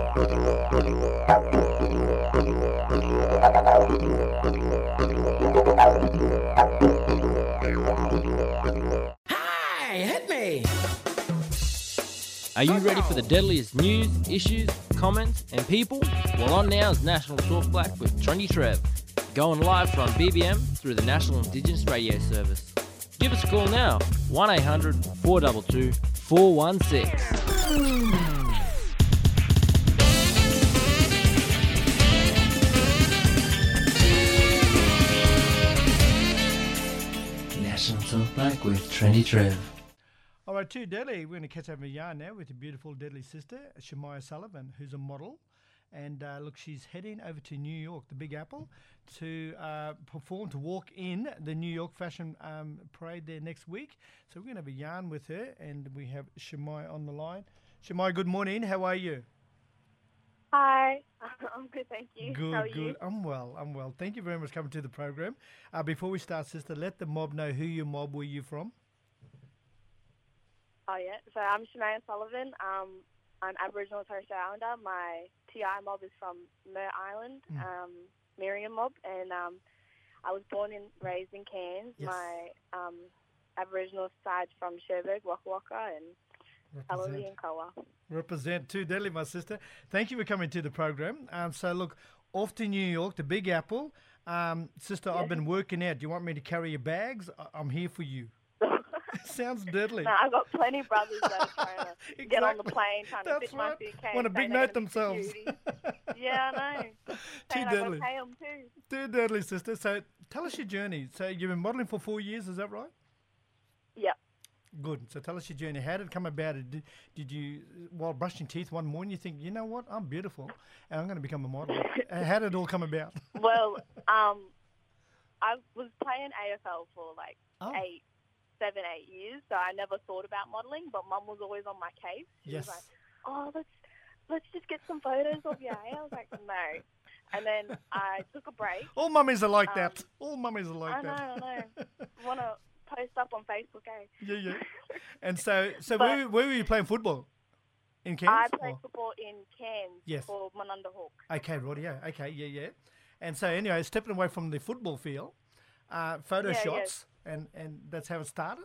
Hey, hit me! Are you ready for the deadliest news, issues, comments, and people? Well, on now is National Talk Black with Trendy Trev, going live from BBM through the National Indigenous Radio Service. Give us a call now, 1800 422 416. National Talk Black with Trendy Trev. All right, to Deadly, we're going to catch up a yarn now with your beautiful Deadly sister, Shemaya Sullivan, who's a model. And look, she's heading over to New York, the Big Apple, to perform, to walk in the New York Fashion Parade there next week. So we're going to have a yarn with her, and we have Shemaya on the line. Shemaya, good morning. How are you? Hi, I'm good, thank you. Good, How are good. you? I'm well. Thank you very much for coming to the program. Before we start, sister, let the mob know who your mob, where you from. Oh, yeah. So I'm Shemaya Sullivan. I'm Aboriginal and Torres Strait Islander. My TI mob is from Mer Island, Miriam mob, and I was born and raised in Cairns. Yes. My Aboriginal side's from Cherbourg, Waka Waka, and Galilee and Koa. Represent too deadly, my sister. Thank you for coming to the program. So look, off to New York, the Big Apple. Sister, I've been working out. Do you want me to carry your bags? I'm here for you. Sounds deadly. No, I've got plenty of brothers that are trying to get on the plane, trying to That's fit my right. suitcase. Want a big note themselves. Yeah, I know. Too Saying I've got deadly. to pay them too. Too deadly, sister. So tell us your journey. So you've been modelling for 4 years, is that right? Yep. Good. So tell us your journey. How did it come about? Did you, while brushing teeth one morning, you think, you know what, I'm beautiful and I'm going to become a model? How did it all come about? Well, I was playing AFL for like 7, 8 years, so I never thought about modelling, but Mum was always on my case. She was like, oh, let's just get some photos of you. I was like, no. And then I took a break. All mummies are like that. All mummies are like I that. know. Want to post up on Facebook, eh? Yeah. And so where were you playing football? In Cairns? I played football in Cairns for Monunda Hawks. Okay, Roddy, okay, yeah. And so anyway, stepping away from the football field, photo shots, and that's how it started?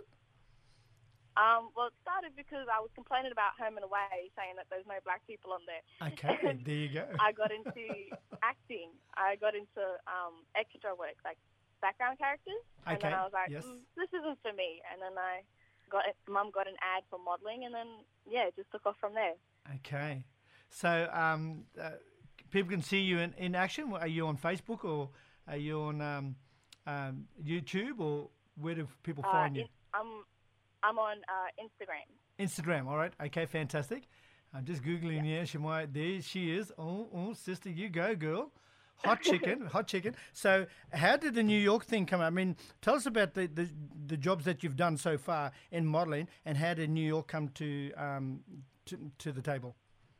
Well, it started because I was complaining about Home and Away, saying that there's no black people on there. Okay, there you go. I got into acting. I got into extra work, like background characters. And then I was like, this isn't for me. And then Mum got an ad for modelling, and then, it just took off from there. Okay. So people can see you in action. Are you on Facebook, or are you on YouTube, or where do people find you? I'm on Instagram. Instagram, all right. Okay, fantastic. I'm just Googling here. Shemaya, there she is. Oh, sister, you go, girl. Hot chicken. So how did the New York thing come out? I mean, tell us about the jobs that you've done so far in modelling, and how did New York come to the table?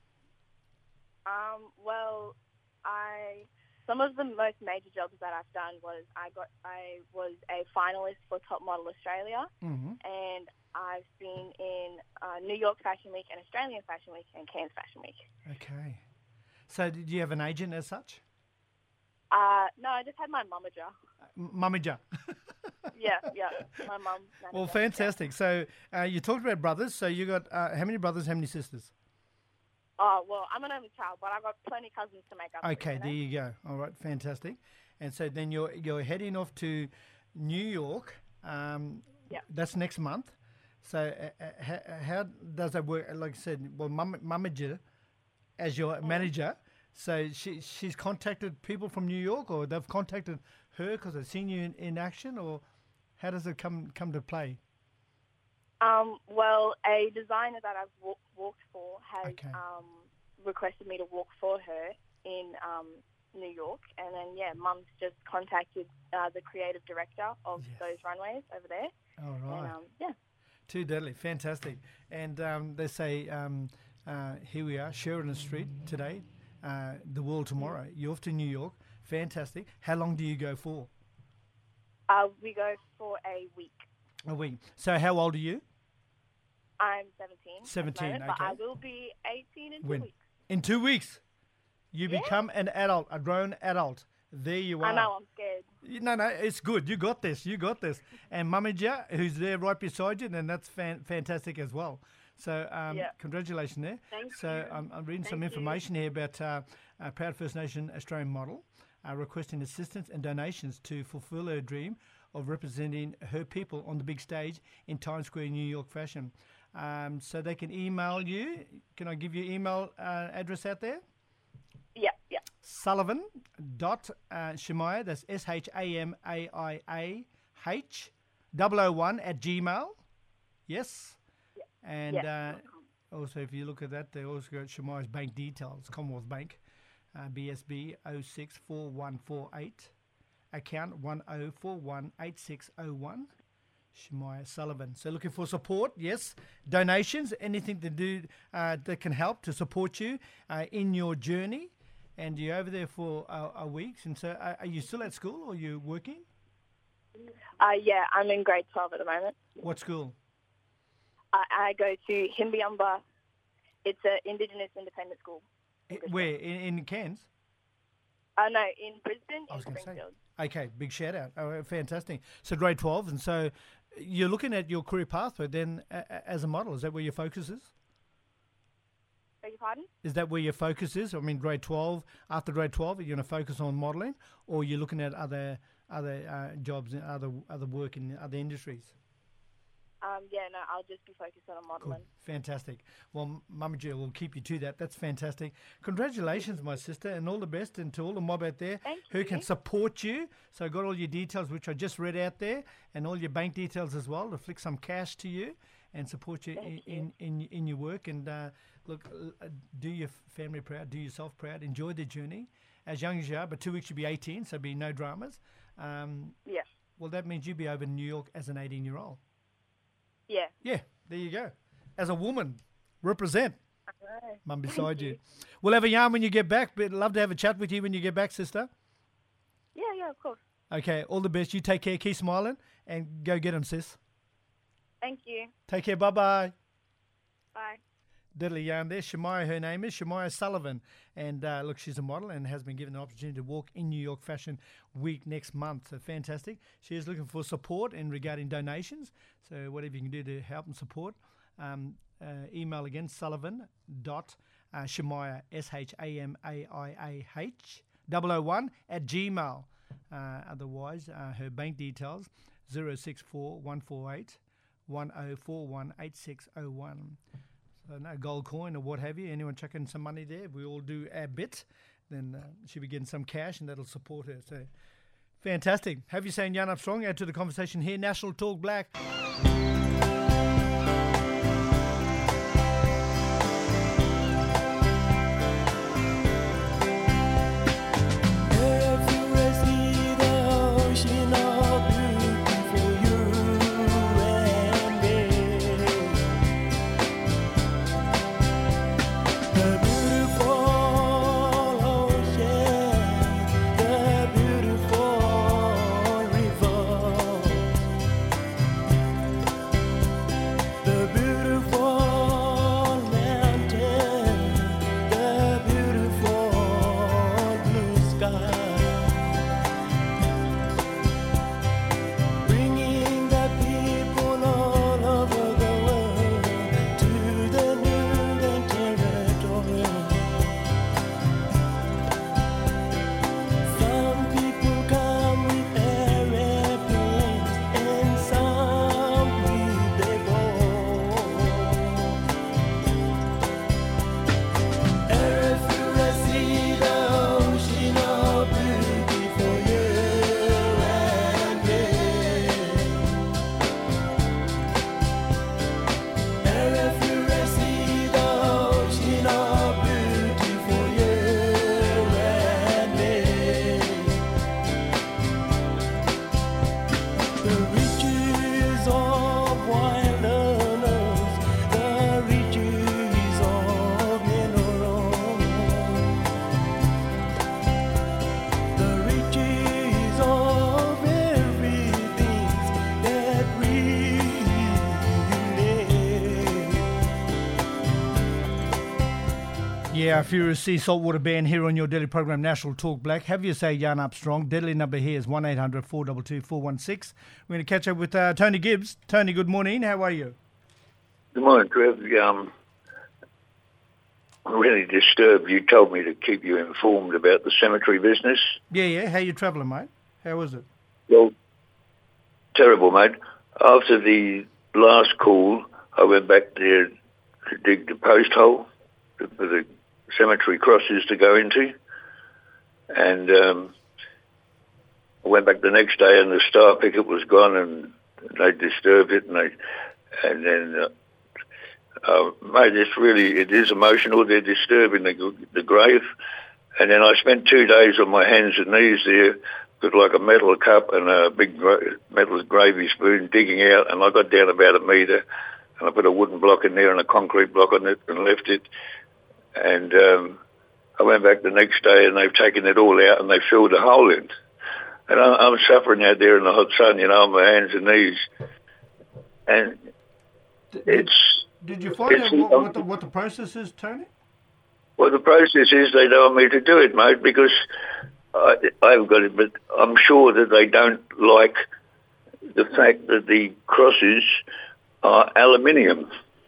Well, some of the most major jobs that I've done was I was a finalist for Top Model Australia, and I've been in New York Fashion Week and Australian Fashion Week and Cairns Fashion Week. Okay. So did you have an agent as such? No, I just had my mummager. Mummager. Yeah, my mum. Well, fantastic. So you talked about brothers. So you got how many brothers, how many sisters? Oh, well, I'm an only child, but I've got plenty of cousins to make up. Okay, there you go. All right, fantastic. And so then you're heading off to New York. That's next month. So how does that work? Like I said, well, mummager as your manager. So she's contacted people from New York, or they've contacted her because they've seen you in action, or how does it come to play? Well, a designer that I've walked for has requested me to walk for her in New York, and then Mum's just contacted the creative director of those runways over there. All right. And, Too deadly, fantastic. And they say here we are, Sheridan Street today. The world tomorrow. You're off to New York. Fantastic. How long do you go for? We go for a week. A week. So how old are you? I'm 17. 17, moment, okay. But I will be 18 in 2 weeks. In 2 weeks, you become an adult, a grown adult. There you are. I know, I'm scared. No, it's good. You got this. You got this. And Mamija, who's there right beside you, then that's fantastic as well. So congratulations there. Thank you. I'm reading some information here about a Proud First Nation Australian model requesting assistance and donations to fulfil her dream of representing her people on the big stage in Times Square, New York fashion. So they can email you. Can I give you email address out there? Yeah. Sullivan.Shemaiah, that's SHAMAIAH 001 @gmail. Yes. And also, if you look at that, they also got Shemaiah's bank details, Commonwealth Bank, BSB 064148, account 10418601, Shemaiah Sullivan. So looking for support, yes, donations, anything to do that can help to support you in your journey. And you're over there for a week. And so are you still at school or are you working? Yeah, I'm in grade 12 at the moment. What school? I go to Himbiumba. It's an Indigenous independent school. Where? In Cairns? No, in Brisbane, I was in going to say. Springfield. Okay, big shout out. Oh, fantastic. So grade 12. And so you're looking at your career pathway then as a model. Is that where your focus is? Beg your pardon? Is that where your focus is? I mean, grade 12, after grade 12, are you going to focus on modelling or you're looking at other jobs and other work in other industries? I'll just be focused on modelling. Cool. Fantastic. Well, Mama Jill will keep you to that. That's fantastic. Congratulations, my sister, and all the best, and to all the mob out there who can support you. So I got all your details, which I just read out there, and all your bank details as well, to flick some cash to you and support you in your work. And do your family proud, do yourself proud, enjoy the journey. As young as you are, but 2 weeks you'll be 18, so be no dramas. Well, that means you'll be over in New York as an 18-year-old. Yeah. Yeah, there you go. As a woman, represent. Right. Mum beside you. We'll have a yarn when you get back, but love to have a chat with you when you get back, sister. Yeah, of course. Okay, all the best. You take care, keep smiling, and go get them, sis. Thank you. Take care, bye-bye. Bye. Diddly yarn there. Shemaiah, her name is Shemaiah Sullivan. And look, she's a model and has been given the opportunity to walk in New York Fashion Week next month. So fantastic. She is looking for support in regarding donations. So whatever you can do to help and support. Email again, Sullivan.Shemaiah, SHAMAIAH 001 @gmail. Otherwise, her bank details 064148 10418601. So no gold coin or what have you. Anyone chucking some money there? We all do our bit. Then she'll be getting some cash and that'll support her. So fantastic. Have you saying Yarn Up Strong? Add to the conversation here. National Talk Black. Furious Sea Saltwater Band here on your daily program, National Talk Black. Have your say, Yarn Up Strong. Deadly number here is 1800 422 416. We're going to catch up with Tony Gibbs. Tony, good morning. How are you? Good morning, Trev. I'm really disturbed. You told me to keep you informed about the cemetery business. Yeah. How you travelling, mate? How was it? Well, terrible, mate. After the last call, I went back there to dig the post hole for the cemetery crosses to go into. And I went back the next day and the star picket was gone and they disturbed it. And then, mate, it is emotional. They're disturbing the grave. And then I spent 2 days on my hands and knees there with like a metal cup and a big metal gravy spoon digging out. And I got down about 1 metre and I put a wooden block in there and a concrete block on it and left it. And I went back the next day and they've taken it all out and they filled a hole in. And I'm suffering out there in the hot sun, on my hands and knees. And Did you find out what the process is, Tony? Well, the process is they don't want me to do it, mate, because I've got it, but I'm sure that they don't like the fact that the crosses are aluminium.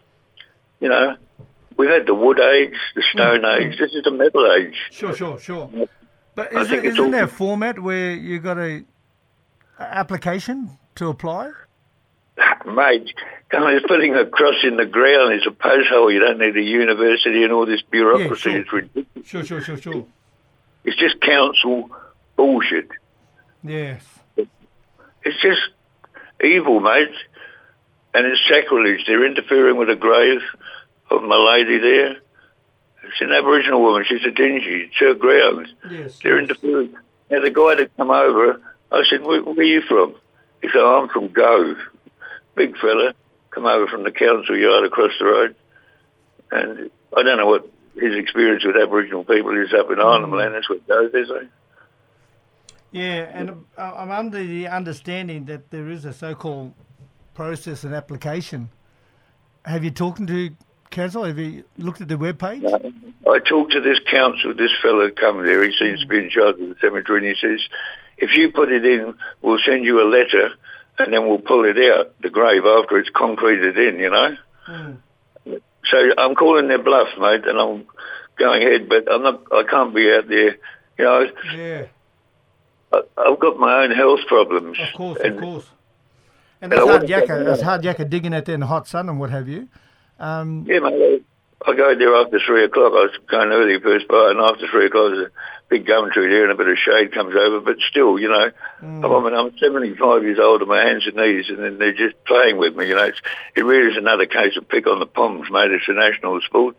We've had the wood age, the stone age. This is the metal age. Sure. But isn't there a format where you got a application to apply? Mate, putting a cross in the ground is a post hole. You don't need a university and all this bureaucracy. Yeah, It's ridiculous. Sure. It's just council bullshit. Yes. It's just evil, mate. And it's sacrilege. They're interfering with the grave of my lady there. It's an Aboriginal woman. She's a Dingy. It's her ground. Yes. They're interfering. Now, the guy that come over, I said, where are you from? He said, I'm from Gove. Big fella, come over from the council yard across the road. And I don't know what his experience with Aboriginal people is up in Arnhem Land. That's what Gove is, eh? Yeah, and I'm under the understanding that there is a so-called process and application. Have you talked to council? Have you looked at the webpage? No. I talked to this council, this fella come there. He seems to be in charge of the cemetery, and he says, if you put it in, we'll send you a letter and then we'll pull it out, the grave, after it's concreted in, So I'm calling their bluff, mate, and I'm going ahead, but I can't be out there, Yeah. I've got my own health problems. Of course. And that's hard yakka digging out there in the hot sun and what have you. Yeah, mate. I go there after 3 o'clock. I was going early first part, and after 3 o'clock, there's a big gum tree there and a bit of shade comes over. But still, I'm 75 years old on my hands and knees, and then they're just playing with me. It really is another case of pick on the poms, mate. It's a national sport.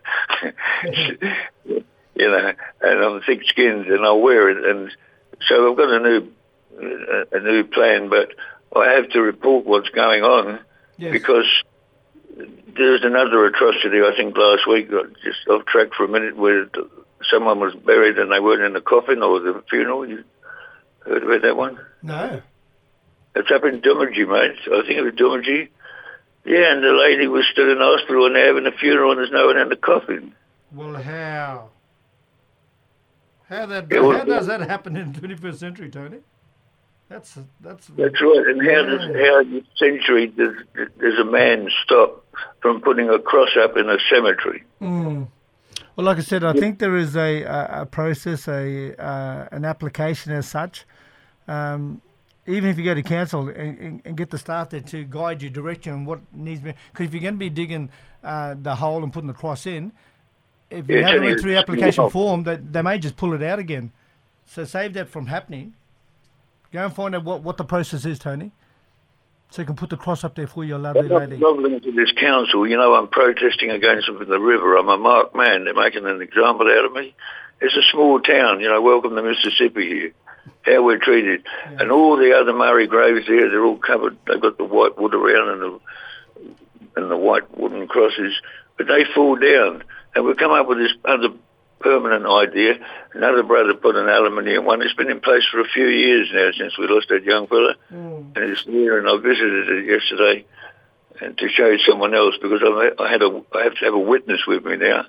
And I'm thick-skinned, and I'll wear it. And so I've got a new plan, but I have to report what's going on because there's another atrocity, I think, last week, just off track for a minute, where someone was buried and they weren't in the coffin or the funeral. You heard about that one? No. It's up in Dumaji, mate. I think it was Dumaji. Yeah, and the lady was still in hospital and they're having a funeral and there's no one in the coffin. Well, how? How does that happen in the 21st century, Tony? That's right. And how this century does a man stop from putting a cross up in a cemetery? Well, like I said, I think there is a process, an application as such. Even if you go to council and get the staff there to guide you, direct you on what needs to be. Because if you're going to be digging the hole and putting the cross in, if you haven't went through the application form, they may just pull it out again. So save that from happening. Go and find out what the process is, Tony, so you can put the cross up there for your lovely lady. I'm travelling to this council. I'm protesting against them in the river. I'm a marked man. They're making an example out of me. It's a small town. Welcome to Mississippi here. How we're treated. Yeah. And all the other Murray graves there, they're all covered. They've got the white wood around and the white wooden crosses, but they fall down. And we've come up with this other permanent idea. Another brother put an aluminium one. It's been in place for a few years now since we lost that young fella. And it's there, and I visited it yesterday and to show someone else because I have to have a witness with me now.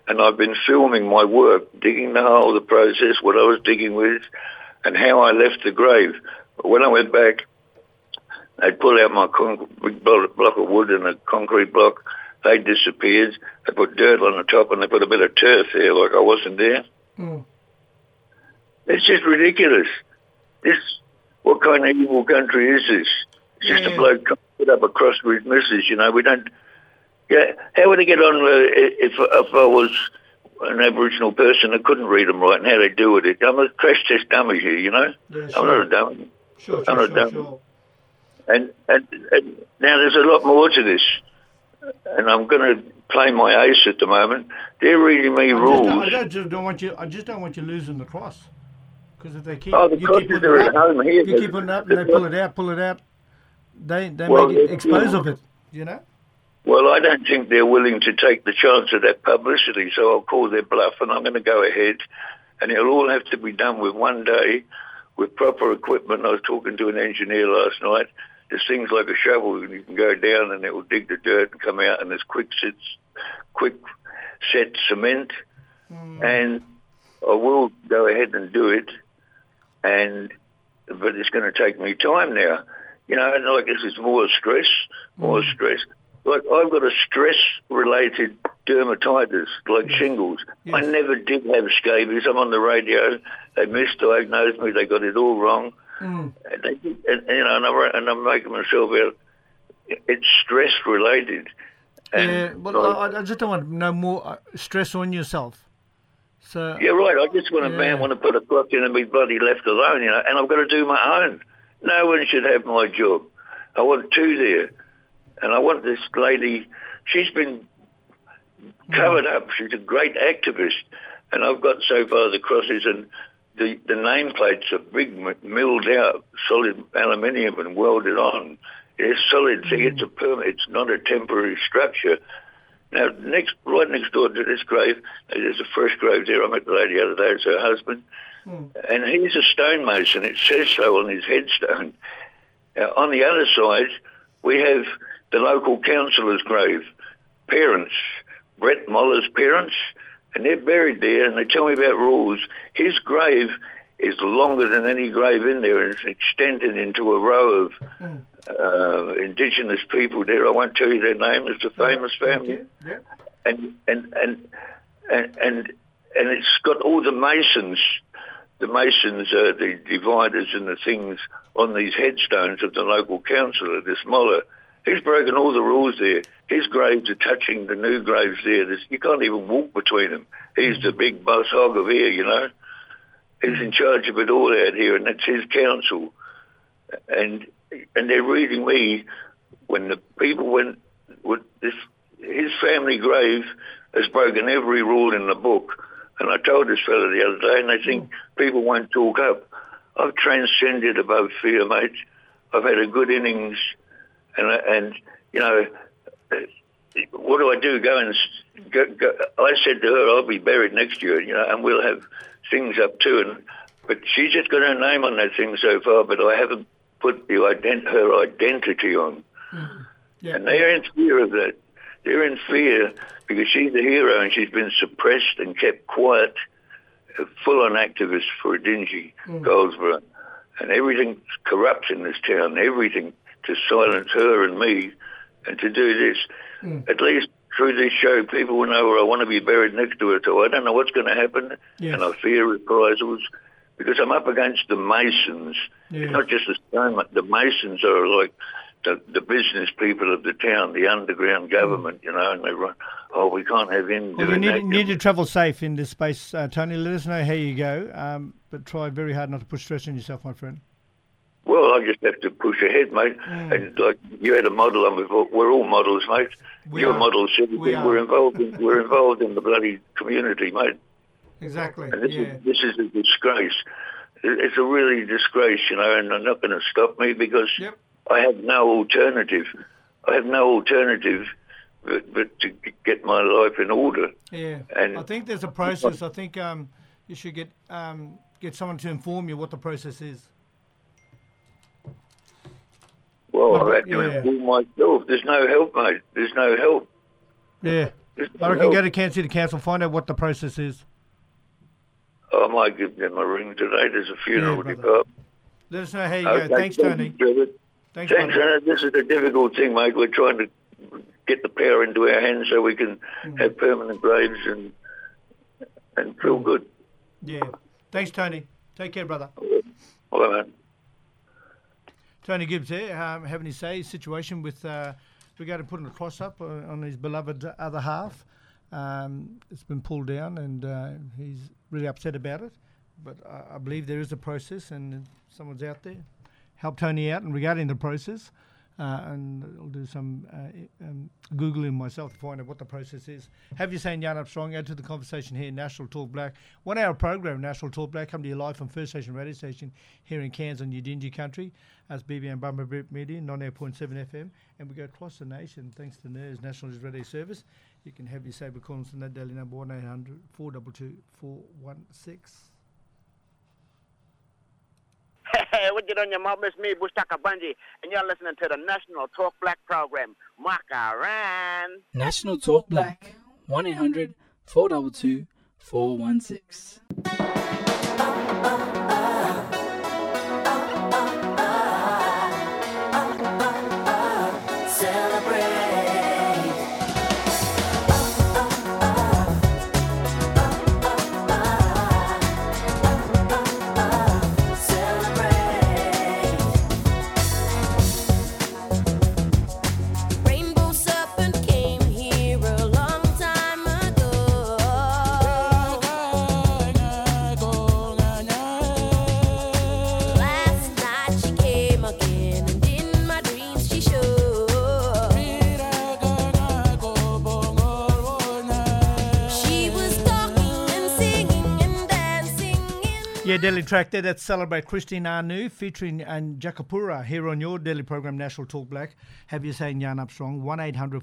and I've been filming my work, digging the hole, the process, what I was digging with, and how I left the grave. When I went back, they'd pull out my big block of wood and a concrete block. They disappeared. They put dirt on the top and they put a bit of turf there like I wasn't there. Mm. It's just ridiculous. What kind of evil country is this? It's just a bloke put up a cross with his missus, you know. We don't... Yeah, how would I get on if I was an Aboriginal person that couldn't read them right and how they do with it? I'm a crash test dummy here, you know. Yeah, sure. I'm not a dummy. I'm not a dummy. Sure. And now there's a lot more to this, and I'm going to play my ace at the moment. They're reading me rules. I just don't want you losing the cross, because if they keep the crosses are at home here. You keep putting it up, and they pull it out. They make it expose of it, you know. Well, I don't think they're willing to take the chance of that publicity, so I'll call their bluff, and I'm going to go ahead, and it'll all have to be done with one day, with proper equipment. I was talking to an engineer last night. There's things like a shovel, and you can go down and it will dig the dirt and come out, and there's quick set cement, and I will go ahead and do it, but it's going to take me time now. You know, and like this is more stress. Like, I've got a stress-related dermatitis, like shingles. Yes. I never did have scabies. I'm on the radio. They misdiagnosed me. They got it all wrong. And I'm making myself out. It's stress-related. Yeah, well, I just don't want no more stress on yourself. So yeah, right. I just want to put a clock in and be bloody left alone, you know, and I've got to do my own. No one should have my job. I want two there. And I want this lady, she's been covered up. She's a great activist. And I've got so far the crosses and the nameplates are big, milled out, solid aluminium and welded on. It's solid. See, it's a permanent. It's not a temporary structure. Now, right next door to this grave, there's a fresh grave there. I met the lady the other day. It's her husband. And he's a stonemason. It says so on his headstone. Now, on the other side, we have the local councillor's grave, parents, Brett Moller's parents, and they're buried there, and they tell me about rules. His grave is longer than any grave in there, and it's extended into a row of Indigenous people there. I won't tell you their name. It's a famous family. Yeah. And it's got all the masons, the dividers and the things on these headstones of the local councillor, this Moller. He's broken all the rules there. His graves are touching the new graves there. You can't even walk between them. He's the big boss hog of here, you know. He's in charge of it all out here, and that's his council. And they're reading me when the people went with this. His family grave has broken every rule in the book. And I told this fella the other day, and they think people won't talk up. I've transcended above fear, mate. I've had a good innings. And you know, what do I do? Go. I said to her, I'll be buried next year, you know, and we'll have things up too. But she's just got her name on that thing so far, but I haven't put her identity on. Yeah. And they're in fear of that. They're in fear because she's a hero and she's been suppressed and kept quiet, full-on activist for a dingy Goldsboro. And everything's corrupt in this town, everything, to silence her and me and to do this. At least through this show, people will know where I want to be buried next to her. So I don't know what's going to happen, and I fear reprisals because I'm up against the Masons. Yeah. Not just the stone, the Masons are like the business people of the town, the underground government, you know, and they run, we can't have him doing that. You need to travel safe in this space, Tony. Let us know how you go, but try very hard not to put stress on yourself, my friend. Well, I just have to push ahead, mate. And like you had a model on before. We're all models, mate. You're a model citizen. We're involved in the bloody community, mate. Exactly. And this is a disgrace. It's a really disgrace, you know, and they're not going to stop me because I have no alternative. I have no alternative but to get my life in order. Yeah. And I think there's a process. I think you should get someone to inform you what the process is. Well, I've had to inform myself. There's no help, mate. There's no help. Yeah. I reckon go to Kansas City Council, find out what the process is. I might give them a ring today. There's a funeral department. Let us know how you go. Thanks, Tony. Thanks, Tony. This is a difficult thing, mate. We're trying to get the power into our hands so we can have permanent graves and feel good. Yeah. Thanks, Tony. Take care, brother. Bye, man. Tony Gibbs there, having his say, situation with regard to putting a cross up on his beloved other half. It's been pulled down and he's really upset about it. But I believe there is a process and someone's out there. Help Tony out and regarding the process. And I'll do some Googling myself to find out what the process is. Have you saying Yarn Up Strong? Add to the conversation here, National Talk Black. 1 hour program, National Talk Black, come to you live from First Station Radio Station here in Cairns on Udingi Country. That's BBM Bumper Media, 98.7 FM. And we go across the nation thanks to NERS, National News Radio Service. You can have your saber calls on that daily number 1800 422 416. Hey, what you doing, your mom? It's me, Bustaka Bunji, and you're listening to the National Talk Black program. Makaran. National Talk Black, 1-800 422 416. Yeah, daily track there. That's Celebrate Christine Anu featuring Jakapura here on your daily program, National Talk Black. Have you saying Yarn Up Strong? 1-800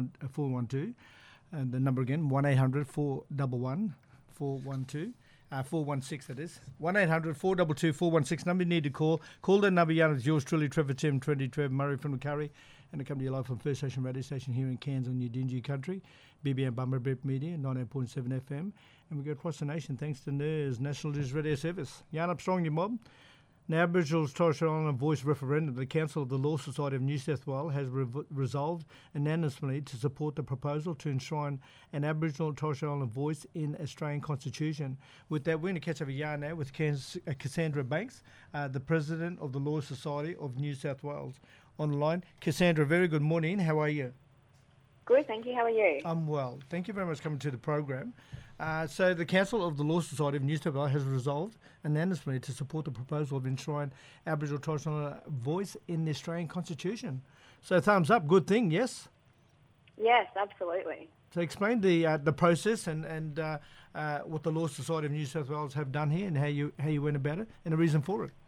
412. And the number again, 1-800 411 412. 416, that is. 1-800 422 416. Number you need to call. Call that number. Yarn is yours truly, Trevor Tim, 20 Trev Murray from Curry. And I come to you live from First Station Radio Station here in Cairns on Udingi Country. BBM Bumper Media, 98.7 FM. And we go across the nation thanks to NERS, National News Radio Service. Yarn Up Strong, your mob. Now, Aboriginal Torres Strait Islander Voice referendum, the Council of the Law Society of New South Wales has resolved unanimously to support the proposal to enshrine an Aboriginal Torres Strait Islander voice in Australian Constitution. With that, we're going to catch up a yarn now with Cassandra Banks, the President of the Law Society of New South Wales. On the line, Cassandra, very good morning. How are you? Good, thank you. How are you? I'm well. Thank you very much for coming to the program. So the Council of the Law Society of New South Wales has resolved unanimously to support the proposal of enshrining Aboriginal and Torres Strait Islander voice in the Australian Constitution. So thumbs up, good thing, yes? Yes, absolutely. So explain the process and what the Law Society of New South Wales have done here and how you went about it and the reason for it.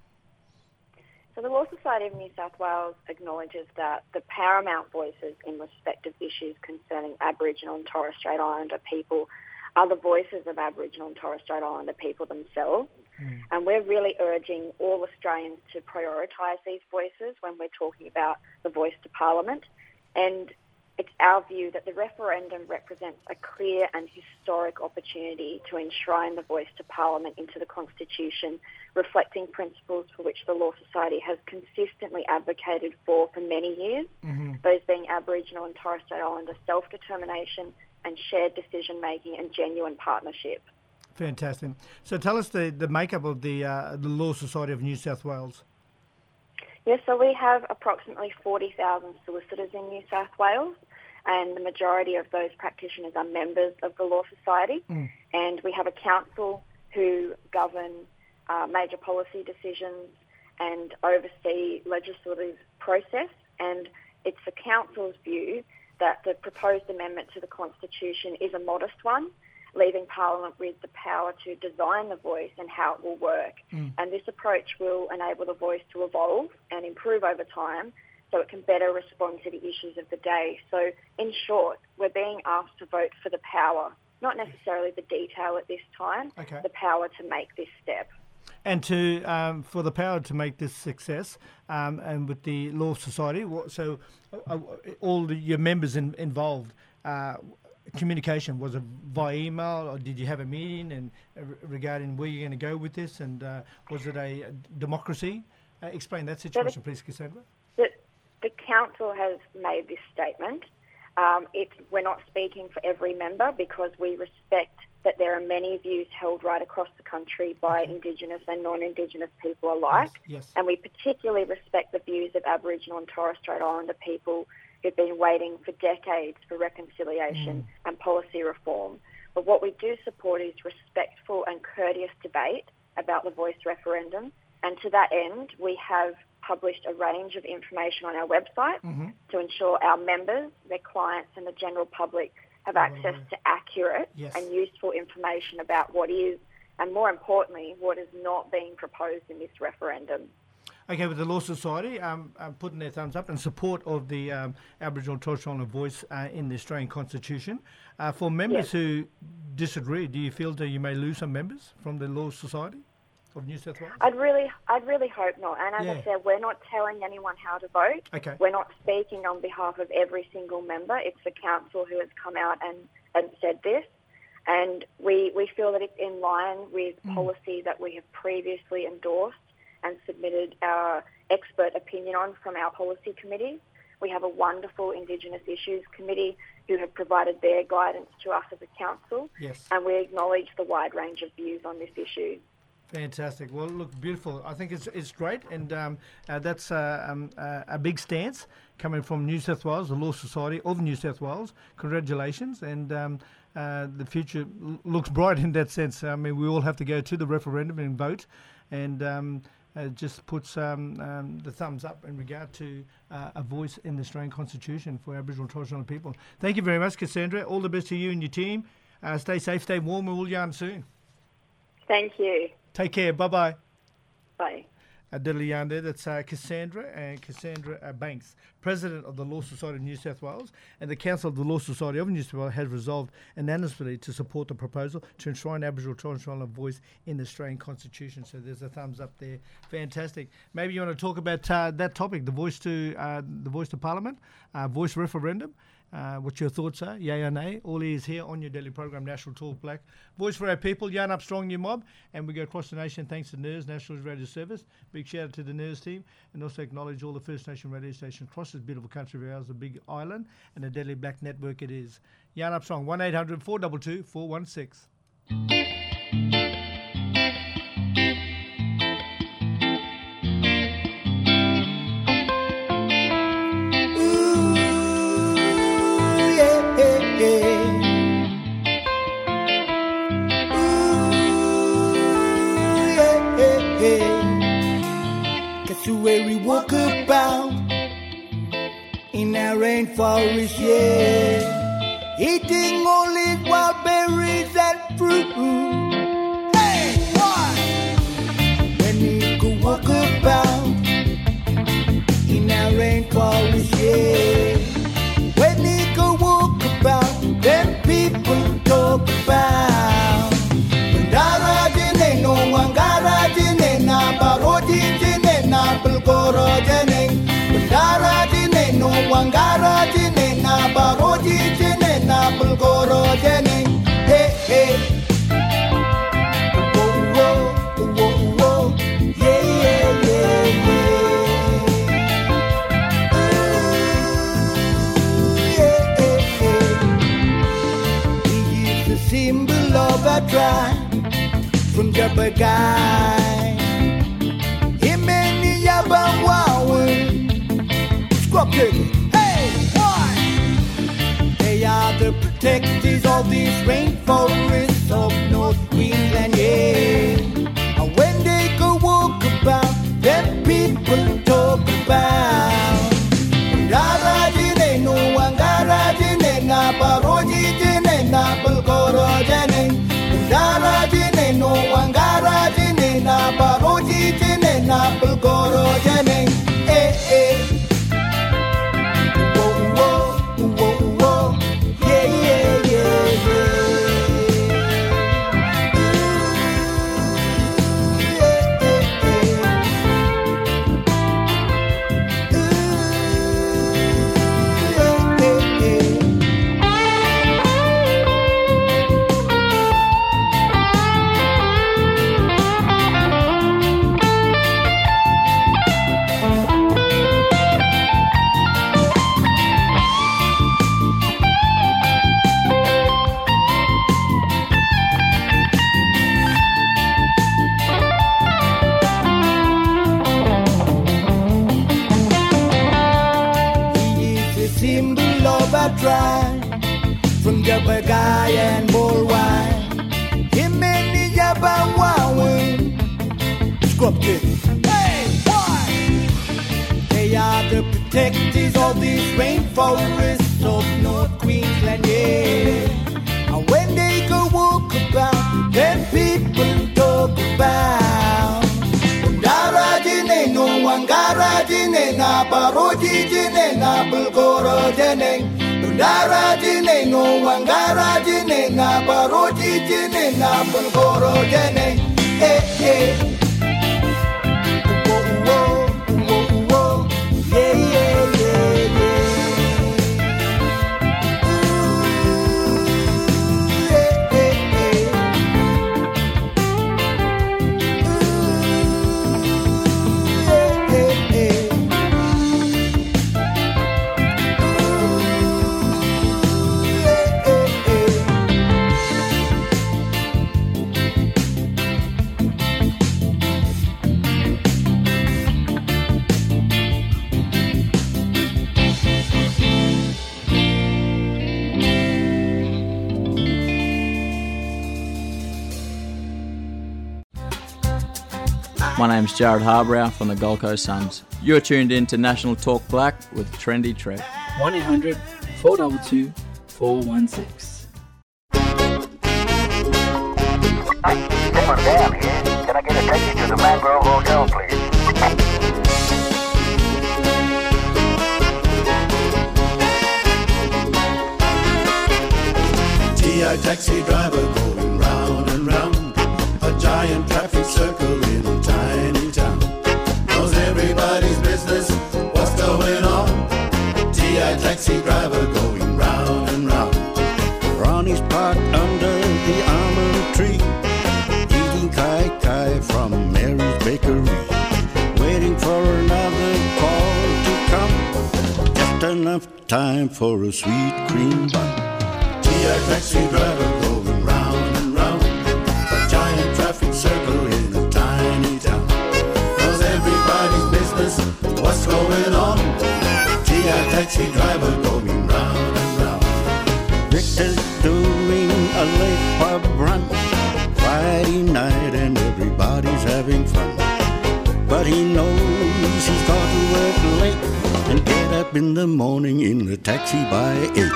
So the Law Society of New South Wales acknowledges that the paramount voices in respect of issues concerning Aboriginal and Torres Strait Islander people are the voices of Aboriginal and Torres Strait Islander people themselves. And we're really urging all Australians to prioritise these voices when we're talking about the voice to Parliament. And it's our view that the referendum represents a clear and historic opportunity to enshrine the voice to Parliament into the Constitution, reflecting principles for which the Law Society has consistently advocated for many years, those being Aboriginal and Torres Strait Islander self-determination and shared decision-making and genuine partnership. Fantastic. So tell us the makeup of the Law Society of New South Wales. Yes, so we have approximately 40,000 solicitors in New South Wales, and the majority of those practitioners are members of the Law Society. And we have a council who govern major policy decisions and oversee legislative process. And it's the council's view that the proposed amendment to the Constitution is a modest one, leaving Parliament with the power to design the voice and how it will work. And this approach will enable the voice to evolve and improve over time so it can better respond to the issues of the day. So in short, we're being asked to vote for the power, not necessarily the detail at this time, the power to make this step. And to for the power to make this success, and with the Law Society, so all your members involved, communication? Was it via email, or did you have a meeting and regarding where you're going to go with this? And was it a democracy? Explain that situation, please, Cassandra. The council has made this statement. We're not speaking for every member because we respect that there are many views held right across the country by Indigenous and non-Indigenous people alike. Yes. And we particularly respect the views of Aboriginal and Torres Strait Islander people who've been waiting for decades for reconciliation and policy reform. But what we do support is respectful and courteous debate about the voice referendum. And to that end, we have published a range of information on our website to ensure our members, their clients and the general public have access to accurate and useful information about what is, and more importantly, what is not being proposed in this referendum. Okay, with the Law Society putting their thumbs up in support of the Aboriginal and Torres Strait Islander voice in the Australian Constitution. For members who disagree, do you feel that you may lose some members from the Law Society of New South Wales? I'd really hope not. And as I said, we're not telling anyone how to vote. Okay. We're not speaking on behalf of every single member. It's the council who has come out and said this. And we feel that it's in line with policy that we have previously endorsed and submitted our expert opinion on from our policy committees. We have a wonderful Indigenous Issues Committee who have provided their guidance to us as a council. Yes. And we acknowledge the wide range of views on this issue. Fantastic. Well, look, beautiful. I think it's great, and that's a big stance coming from New South Wales, the Law Society of New South Wales. Congratulations, and the future looks bright in that sense. I mean, we all have to go to the referendum and vote, and just puts the thumbs up in regard to a voice in the Australian Constitution for Aboriginal and Torres Strait Islander people. Thank you very much, Cassandra. All the best to you and your team. Stay safe, stay warm, and we'll yarn soon. Thank you. Take care. Bye-bye. Bye. Yande, that's Cassandra Banks, President of the Law Society of New South Wales, and the Council of the Law Society of New South Wales has resolved unanimously to support the proposal to enshrine Aboriginal and Torres Strait Islander voice in the Australian Constitution. So there's a thumbs up there. Fantastic. Maybe you want to talk about that topic, the voice to Parliament, voice referendum. What your thoughts are, yay or nay. All ears here on your daily program, National Talk Black. Voice for our people, yarn up strong, new mob. And we go across the nation thanks to NIRS, National Radio Service. Big shout out to the NIRS team. And also acknowledge all the First Nation radio stations across this beautiful country of ours, the big island, and the Deadly Black Network it is. Yarn up strong, 1-800-422-416. Where we walk about in our rainforest, yeah, eating only wild berries and fruit. Hey, what? When we go walk about in our rainforest, yeah, when we go walk about, then people talk about. Bandara jene no wangara jene na barodi jene na bulgoro jene. Bandara jene no wangara jene na barodi jene na bulgoro jene. Hey hey. Whoa whoa whoa whoa. Yeah yeah yeah yeah. Yeah yeah yeah. He is the symbol of a tribe. From Jabagai, Imeni Yabawawe, Squawking, hey, why? They are the protectors of these rainforests of North Queensland, yeah. And when they go walk about, then people talk about. Dara jine no wangara jine na baroji jine na bulgoro jine. Dara jine no wangara jine na baroji jine na bulgoro jine. Eh eh. Whoa whoa whoa whoa. Yeah yeah yeah yeah. try from Jabagai and Bolwai. Himeni Jabawawen. Scorpion. Hey, why? They are the protectors of these rainforests of North Queensland, yeah. And when they go walk about, then people talk about. Wangara jine no wangara jine na baroji jine na bulgoro jine. Wangara jine no wangara jine na baroji jine na bulgoro jine. Eh eh. Yeah, yeah, yeah, yeah. Ooh, yeah, yeah, yeah. Ooh, yeah, yeah, yeah. My name's Jared Harbrow from the Gold Coast Suns. You're tuned in to National Talk Black with Trendy Trev. 1-800-422-416. Simmer down here. Can I get a taxi to the Mangrove Hotel, please? T.I. taxi driver going round and round. A giant traffic circle in a tiny town. Knows everybody's business, what's going on. T.I. taxi driver going round and round. Ronnie's parked under the almond tree, eating kai-kai from Mary's Bakery, waiting for another call to come. Just enough time for a sweet cream bun. T.I. taxi driver going round and round. A giant traffic circle in a tiny town. Knows everybody's business, what's going on. T.I. taxi driver going round and round. Victor's doing a late pub run Friday night and everybody's having fun. But he knows he's got to work late and get up in the morning in the taxi by 8.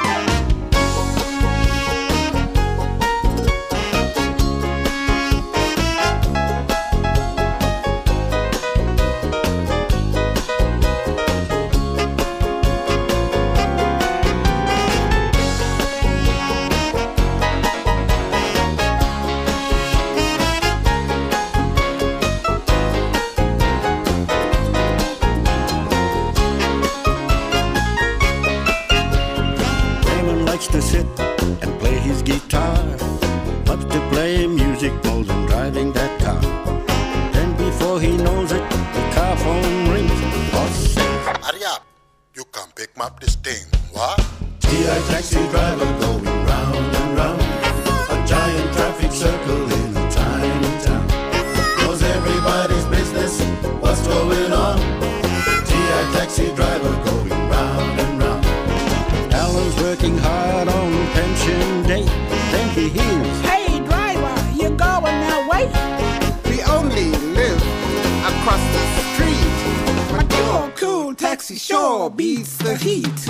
To sit and play his guitar, loves to play music more than driving that car. Then before he knows it, the car phone rings. Boss says, hurry up, you can pick up this thing, what? T.I. taxi driver going round and round. A giant traffic circle in a tiny town. Knows everybody's business, what's going on. T.I. taxi driver going round and round. Alan's working hard on pension day. Then he hears, hey driver, you going that way? We only live across the street, but your cool taxi sure beats the heat.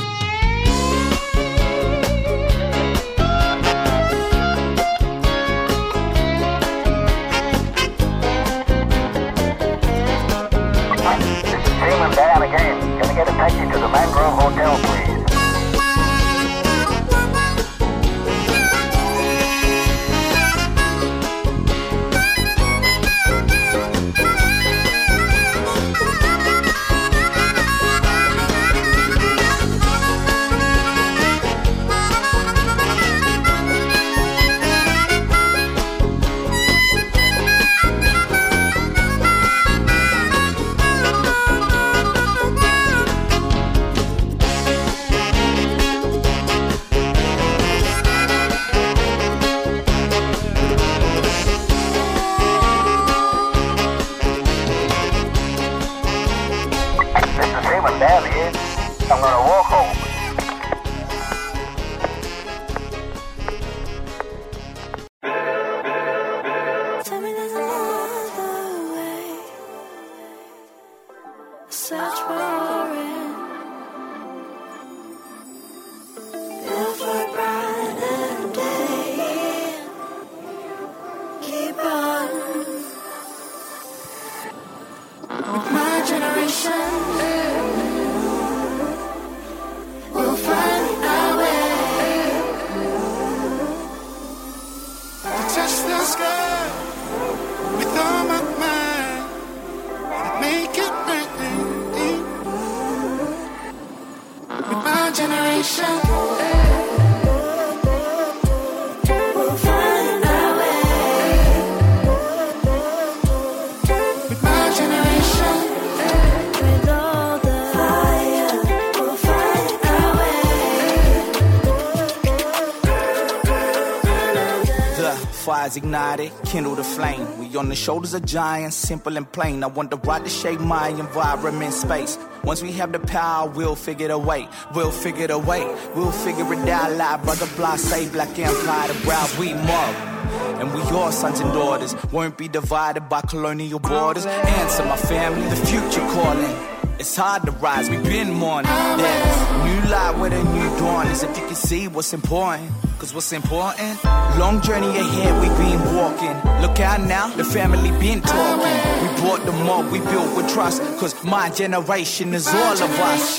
This is Damon down again. Can I get a taxi to the Mangrove Hotel, please? fires ignited, kindle the flame. We on the shoulders of giants, simple and plain. I want the right to shape my environment space. Once we have the power, we'll figure it away. We'll figure it away. We'll figure it out loud. Brother Blah say black empire, the brow we mob. And we all sons and daughters won't be divided by colonial borders. Answer my family, the future calling. It's hard to rise, we've been mourning. Yeah, new light with a new dawn is if you can see what's important. Cause what's important? Long journey ahead, we've been walking. Look out now, the family been talking. We brought them up, we built with trust. Cause my generation is all of us.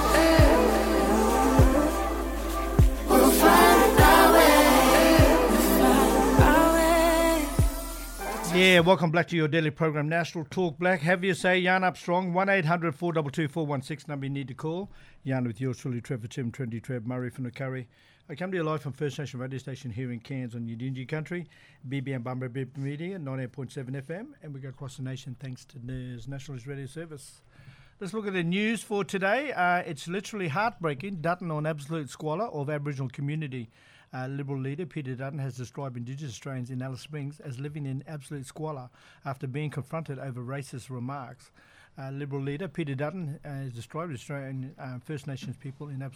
Yeah, welcome back to your daily program, National Talk Black. Have you say, Yarn Up Strong, 1-800-422-416, number you need to call. Yarn with yours truly, Trevor Tim, Trendy Trev, Murray from the Curry. I come to you live from First Nation radio station here in Cairns on Yidinji country, BBM Bumblebee Media, 98.7 FM, and we go across the nation thanks to NERS, Nationalist Radio Service. Let's look at the news for today. It's literally heartbreaking. Dutton on absolute squalor of Aboriginal community. Liberal leader Peter Dutton has described Indigenous Australians in Alice Springs as living in absolute squalor after being confronted over racist remarks. Liberal leader Peter Dutton has described Australian First Nations people in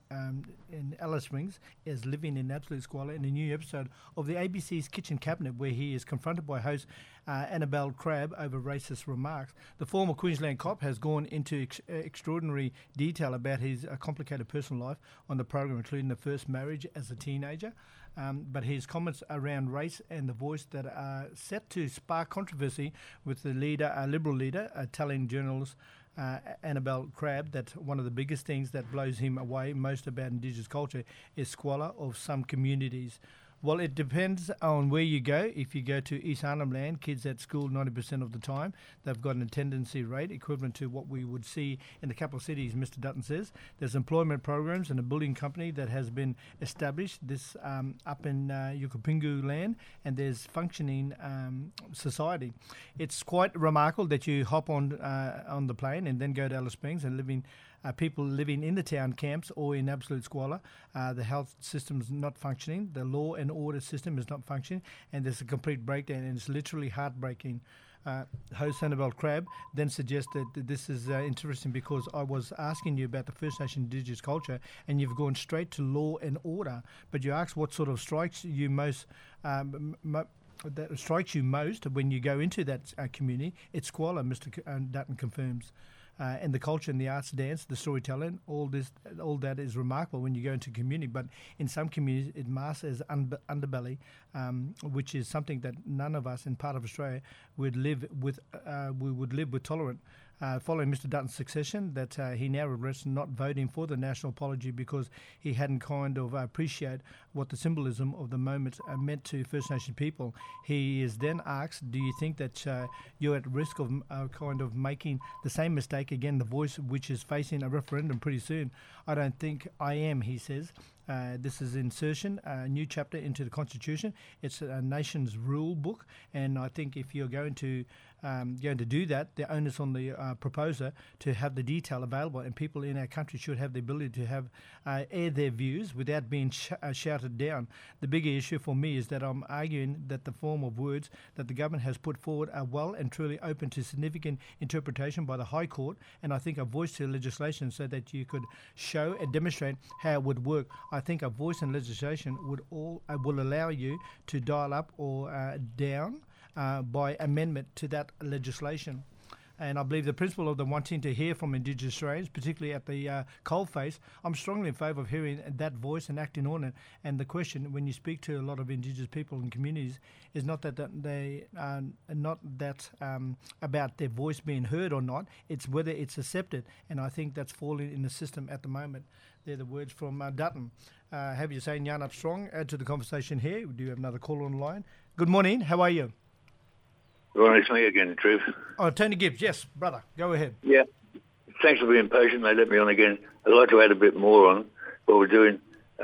Alice Springs as living in absolute squalor in a new episode of the ABC's Kitchen Cabinet, where he is confronted by host Annabelle Crabb over racist remarks. The former Queensland cop has gone into extraordinary detail about his complicated personal life on the program, including the first marriage as a teenager. But his comments around race and the voice that are set to spark controversy with the leader, Liberal leader, telling journalist Annabelle Crabb that one of the biggest things that blows him away most about Indigenous culture is squalor of some communities. Well, it depends on where you go. If you go to East Arnhem Land, kids at school 90% of the time, they've got an attendance rate equivalent to what we would see in the capital cities, Mr. Dutton says. There's employment programs and a building company that has been established this up in Yukapingu land, and there's functioning society. It's quite remarkable that you hop on the plane and then go to Alice Springs and people living in the town camps or in absolute squalor. The health system is not functioning. The law and order system is not functioning. And there's a complete breakdown, and it's literally heartbreaking. Host Annabelle Crabb then suggested that this is interesting because I was asking you about the First Nation Indigenous culture, and you've gone straight to law and order. But you asked what sort of strikes you most... that strikes you most when you go into that community. It's squalor, Mr. Dutton confirms. And the culture and the arts, dance, the storytelling, all that is remarkable when you go into community. But in some communities, it masks as underbelly, which is something that none of us in part of Australia would live with. We would live with tolerant. Following Mr. Dutton's succession, that he now regrets not voting for the national apology because he hadn't kind of appreciated what the symbolism of the moment meant to First Nation people. He is then asked, do you think that you're at risk of kind of making the same mistake again, the voice which is facing a referendum pretty soon? I don't think I am, he says. This is insertion, a new chapter into the Constitution. It's a nation's rule book, and I think if you're going to do that, the onus on the proposer to have the detail available, and people in our country should have the ability to have air their views without being shouted down. The bigger issue for me is that I'm arguing that the form of words that the government has put forward are well and truly open to significant interpretation by the High Court, and I think a voice to legislation so that you could show and demonstrate how it would work. I think a voice in legislation will allow you to dial up or down by amendment to that legislation. And I believe the principle of the wanting to hear from Indigenous Australians, particularly at the coalface, I'm strongly in favour of hearing that voice and acting on it. And the question, when you speak to a lot of Indigenous people and communities, is not that they are not that about their voice being heard or not. It's whether it's accepted. And I think that's falling in the system at the moment. They're the words from Dutton. Have you saying Yarn Up Strong? Add to the conversation here. We do have another caller on the line. Good morning. How are you? Well, it's me again, Trev. Oh, Tony Gibbs. Yes, brother. Go ahead. Yeah. Thanks for being patient. They let me on again. I'd like to add a bit more on what we're doing.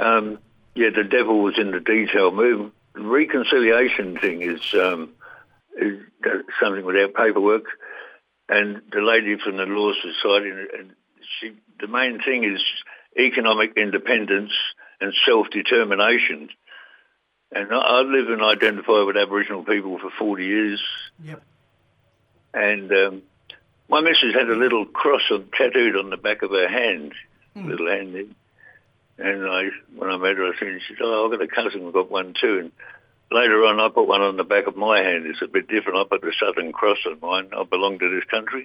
The devil was in the detail. The reconciliation thing is something without paperwork. And the lady from the Law Society, the main thing is economic independence and self-determination. And I live and identify with Aboriginal people for 40 years. Yep. And my missus had a little cross tattooed on the back of her hand, little hand there. And when I met her, I said, she said, I've got a cousin who got one too. And later on, I put one on the back of my hand. It's a bit different. I put the Southern Cross on mine. I belong to this country.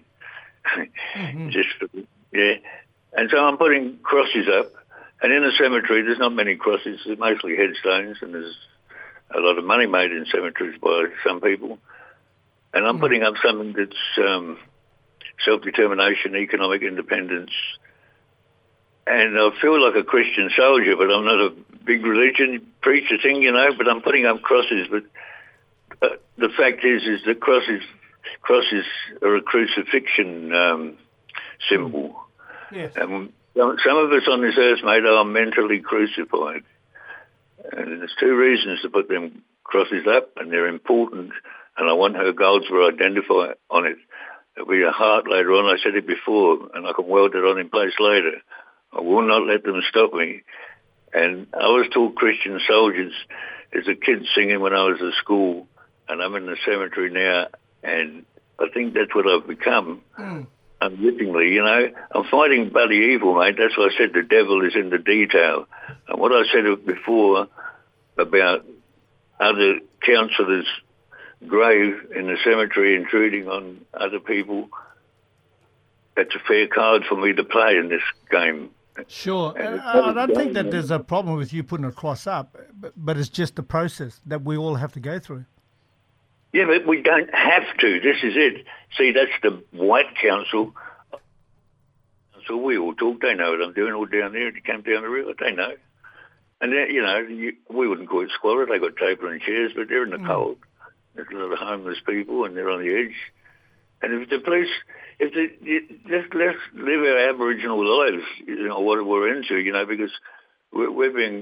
Yeah. And so I'm putting crosses up. And in the cemetery, there's not many crosses. There's mostly headstones, and there's a lot of money made in cemeteries by some people. And I'm putting up something that's self-determination, economic independence. And I feel like a Christian soldier, but I'm not a big religion preacher thing, but I'm putting up crosses. But the fact is that crosses are a crucifixion symbol. Yes. And some of us on this earth, mate, are mentally crucified. And there's two reasons to put them crosses up, and they're important. And I want her goals to identify on it. There'll be a heart later on. I said it before, and I can weld it on in place later. I will not let them stop me. And I was taught Christian soldiers as a kid singing when I was at school, and I'm in the cemetery now, and I think that's what I've become. Unwittingly, I'm fighting bloody evil, mate. That's why I said the devil is in the detail. And what I said before about other counsellors' grave in the cemetery intruding on other people, that's a fair card for me to play in this game. Sure. I don't think that there's a problem with you putting a cross up, but it's just the process that we all have to go through. Yeah, but we don't have to. This is it. See, that's the white council. So we all talk. They know what I'm doing all down there. They came down the river. They know. And, we wouldn't call it squalor. They got table and chairs, but they're in the cold. There's a lot of homeless people, and they're on the edge. And if the police, let's live our Aboriginal lives, what we're into, because we're being...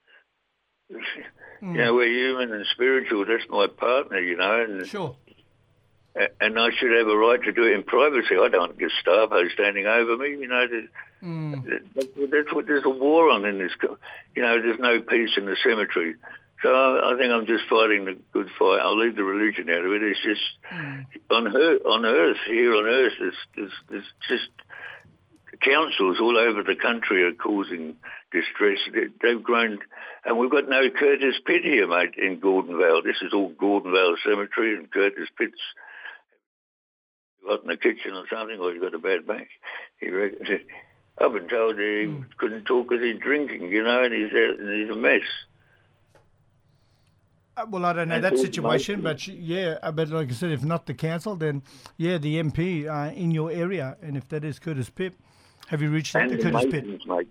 we're human and spiritual. That's my partner, And, sure. And I should have a right to do it in privacy. I don't want Gestapo standing over me. That's what there's a war on in this. There's no peace in the cemetery. So I think I'm just fighting the good fight. I'll leave the religion out of it. It's just on Earth, there's just councils all over the country are causing distress. They've grown, and we've got no Curtis Pitt here, mate, in Gordonvale. This is all Gordonvale Cemetery, and Curtis Pitt's got in the kitchen or something, or he's got a bad back. I've been told he couldn't talk because he's drinking, and he's a mess. Well, I don't know that situation, but but like I said, if not the council, then the MP in your area, and if that is Curtis Pitt, have you reached out to Curtis Pitt? Mate,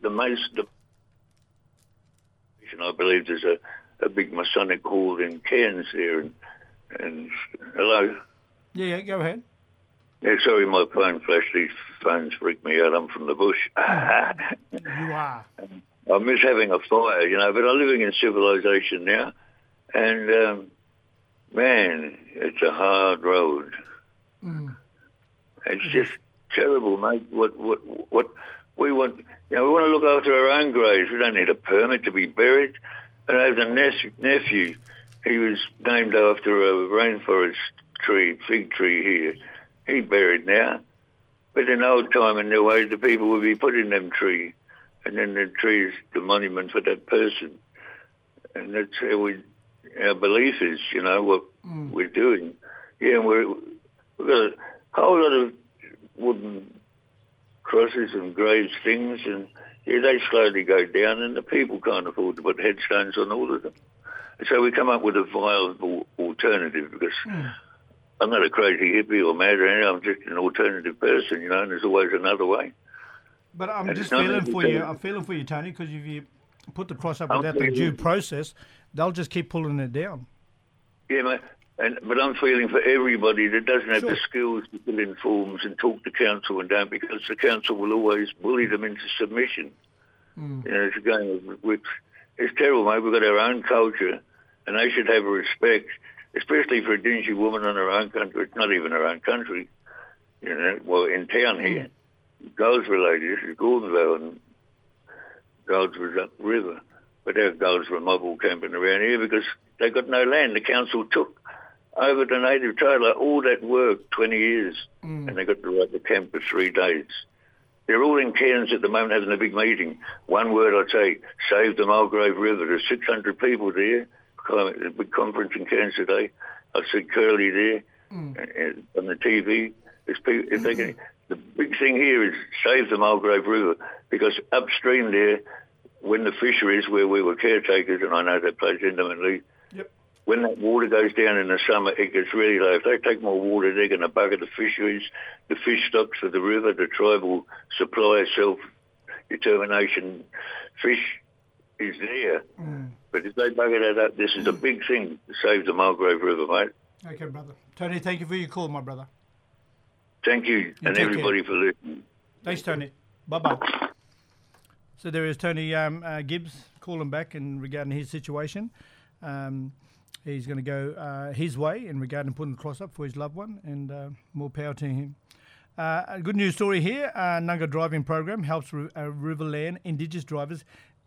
I believe there's a big Masonic hall in Cairns there, and hello. Yeah, go ahead. Yeah, sorry, my phone flashed. These phones freak me out. I'm from the bush. You are. I miss having a fire, but I'm living in civilization now. And, man, it's a hard road. It's just terrible, mate. What we want, we want to look after our own graves. We don't need a permit to be buried. And I have a nephew. He was named after a rainforest fig tree here. He's buried now. But in old time and the way, the people would be putting them tree. And then the tree is the monument for that person. And that's how our belief is, what we're doing. Yeah, we've got a whole lot of wooden crosses and graves things, and they slowly go down, and the people can't afford to put headstones on all of them. So we come up with a viable alternative, because I'm not a crazy hippie or mad or anything. I'm just an alternative person, and there's always another way. But I'm just feeling for you. I'm feeling for you, Tony, because if you put the cross up without the due process, they'll just keep pulling it down. Yeah, mate. But I'm feeling for everybody that doesn't have the skills to fill in forms and talk to council and don't, because the council will always bully them into submission. It's a game of whips. It's terrible, mate. We've got our own culture, and they should have respect, especially for a dingy woman in her own country. It's not even her own country. In town here. Goldsborough lady, this is Gordonvale, and Golds was up river. But our girls were mobile camping around here because they got no land. The council took over the native title, all that work, 20 years, and they got the right to camp for 3 days. They're all in Cairns at the moment having a big meeting. One word I'd say, save the Mulgrave River. There's 600 people there. A big conference in Cairns today. I said Curly there on the TV. If they can, the big thing here is save the Mulgrave River, because upstream there, when the fisheries where we were caretakers, and I know that plays intimately, when that water goes down in the summer, it gets really low. If they take more water, they're going to bugger the fisheries, the fish stocks of the river, the tribal supply, self-determination. Fish is there. But if they bugger that up, this is a big thing to save the Mulgrave River, mate. Okay, brother. Tony, thank you for your call, my brother. Thank you, and everybody for listening. Thanks, Tony. Bye-bye. So there is Tony Gibbs calling back in regarding his situation. He's going to go his way in regarding putting the cross up for his loved one, and more power to him. A good news story here. Nunga Driving Program helps Riverland Indigenous drivers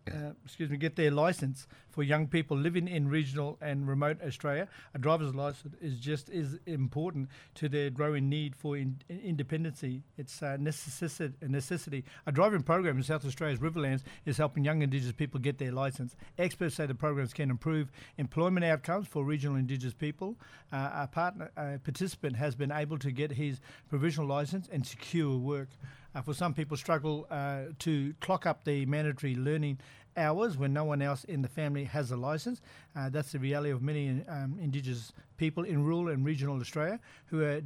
get their licence. For young people living in regional and remote Australia, a driver's licence is just as important to their growing need for independency. It's a necessity. A driving program in South Australia's Riverlands is helping young Indigenous people get their licence. Experts say the programs can improve employment outcomes for regional Indigenous people. A participant has been able to get his provisional licence and secure work. For some people, struggle to clock up the mandatory learning hours when no one else in the family has a licence. That's the reality of many Indigenous people in rural and regional Australia who are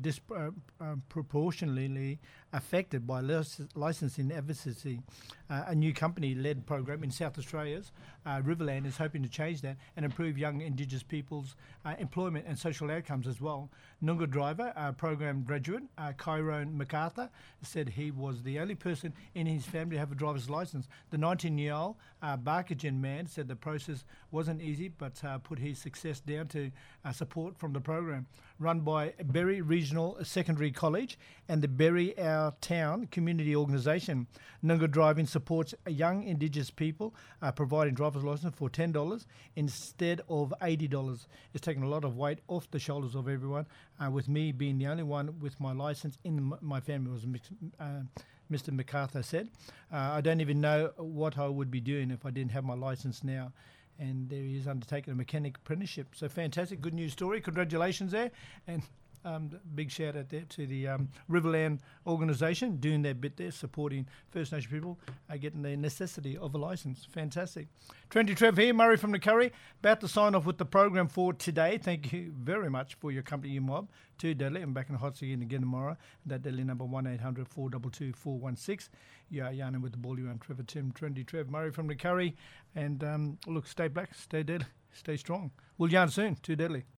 disproportionately affected by licensing advocacy. A new company-led program in South Australia's Riverland is hoping to change that and improve young Indigenous people's employment and social outcomes as well. Noongar driver, program graduate Kyrone MacArthur, said he was the only person in his family to have a driver's licence. The 19-year-old Barkajan man said the process wasn't easy, but put his success down to support from the program. Run by Berry Regional Secondary College and the Berry Our Town Community Organisation. Noongar Driving supports young Indigenous people providing driver's licence for $10 instead of $80. It's taken a lot of weight off the shoulders of everyone, with me being the only one with my licence in my family, was Mr. MacArthur said. I don't even know what I would be doing if I didn't have my licence now. And there he is undertaking a mechanic apprenticeship. So fantastic, good news story. Congratulations there. And big shout out there to the Riverland organisation doing their bit there, supporting First Nation people, getting the necessity of a licence. Fantastic. Trendy Trev here, Murray from the Curry, about to sign off with the program for today. Thank you very much for your company, you mob. Too deadly. I'm back in the hot seat again tomorrow. That deadly number 1-800-422-416. You are yarning with the ball. You and Trevor Tim, Trendy Trev, Murray from the Curry. And look, stay black, stay dead, stay strong. We'll yarn soon. Too deadly.